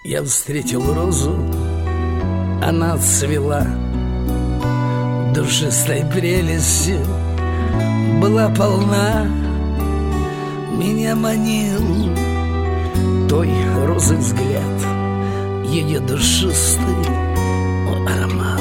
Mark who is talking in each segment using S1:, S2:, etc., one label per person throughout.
S1: Я встретил розу, она цвела душистой прелестью, была полна. Меня манил той розы взгляд, ее душистый аромат.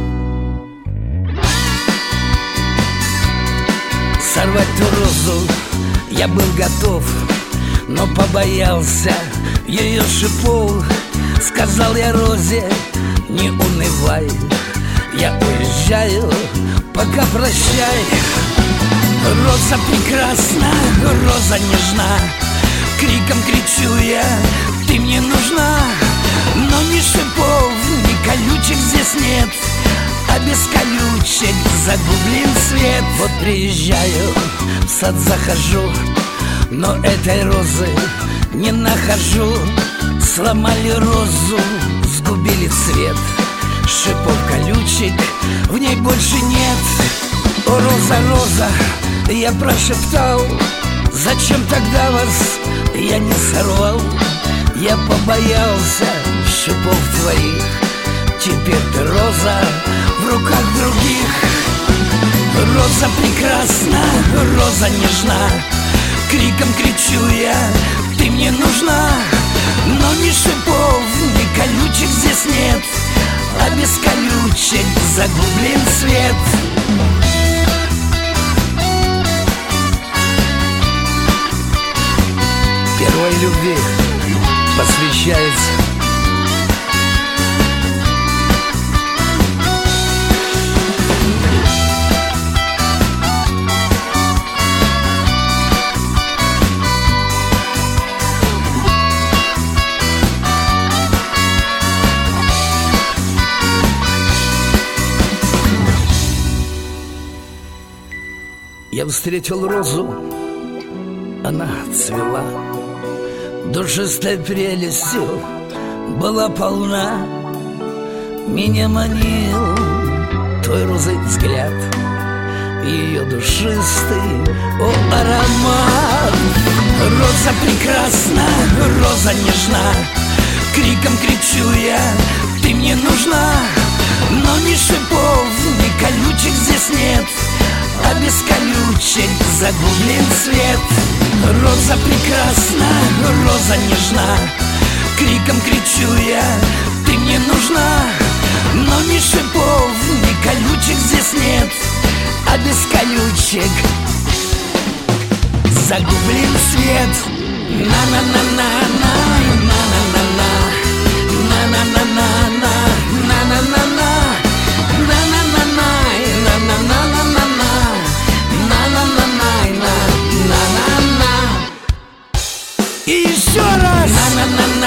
S1: Сорвать ту розу я был готов, но побоялся ее шипов. Сказал я розе: не унывай, я уезжаю, пока прощай. Роза прекрасна, роза нежна, криком кричу я: ты мне нужна. Но ни шипов, ни колючек здесь нет, а без колючек загублен свет. Вот приезжаю, в сад захожу, но этой розы не нахожу. Сломали розу, сгубили цвет, шипов колючек в ней больше нет. О, роза, роза, я прошептал, зачем тогда вас я не сорвал? Я побоялся шипов твоих, теперь ты, роза, в руках других. Роза прекрасна, роза нежна, криком кричу я: ты мне нужна. Но ни шипов, ни колючек здесь нет, а без колючек загублен свет. Первой любви посвящается. Я встретил розу, она цвела душистой прелестью, была полна. Меня манил твой розовый взгляд, ее душистый аромат. Роза прекрасна, роза нежна, криком кричу я: ты мне нужна. Но ни шипов, ни колючек здесь нет, а без колючек загублен свет. Роза прекрасна, роза нежна, криком кричу я: ты мне нужна. Но ни шипов, ни колючек здесь нет, а без колючек загублен свет. На-на-на-на-на, на-на-на-на, на-на-на-на-на, на-на-на-на, на-на-на-на, на-на-на-на. И еще раз!